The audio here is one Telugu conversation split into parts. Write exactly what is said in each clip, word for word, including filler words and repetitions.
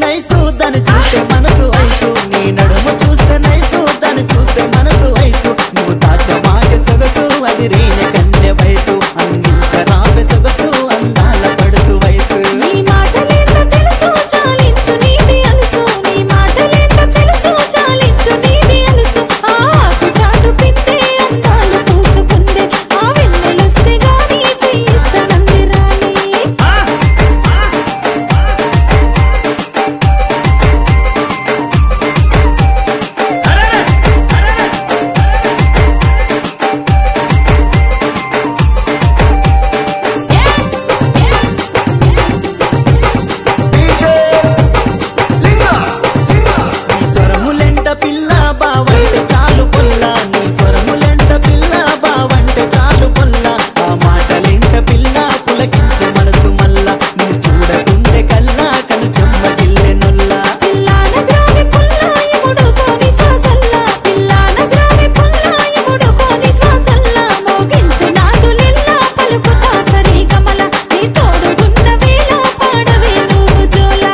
నైసు దాన్ని చూస్తే మనసు వయసు నీ నడుము చూస్తే నైసు దాన్ని చూస్తే మనసు వయసు నువ్వు దాచమాగే సొగసు అది రీనే కన్నె వయసు అందించరాపే సొగసు అందాల పడుసు వయసు నీ మాటలేంత తెలుసు చాలించు నీది అలుసు నీ మాటలేంత తెలుసు చాలించు నీది అలుసు ఆ ఆకు చాటు పిందే అందాలు పూసుకుందే ఆ వెన్నెలొస్తే గాని చేయిస్తానంది రాణి నీ స్వరములెంట పిల్ల బావంటే చాలు పొల్ల నీ స్వరములెంట పిల్ల బావంటే చాలు పొల్ల ఆ మాటలెంట పిల్ల పులకించే మనసు మల్ల నువ్వు చూడకుండే కల్లా కను చెమ్మగిల్లె నొల్లా పిల్లాన గ్రామి పుల్లాయి ముడుకోని శ్వాసల్లా పిల్లాన గ్రామి పుల్లాయి ముడుకోని శ్వాసల్లా మోగించు నాదులిల్లా పలుకుతా సరి కమల నీ తోడుగున్న వేళ పాడవే నువ్వు జోలా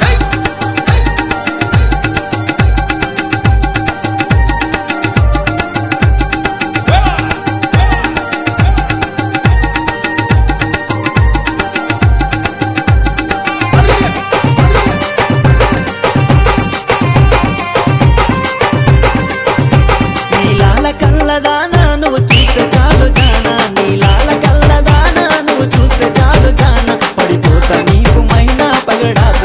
నీలాల కళ్ళదానా నువ్వు చూస్తే చాలు జానా నీలాల కళ్ళదానా నువ్వు చూస్తే చాలు జానా పడిపోతా నీకు మైనా పగడా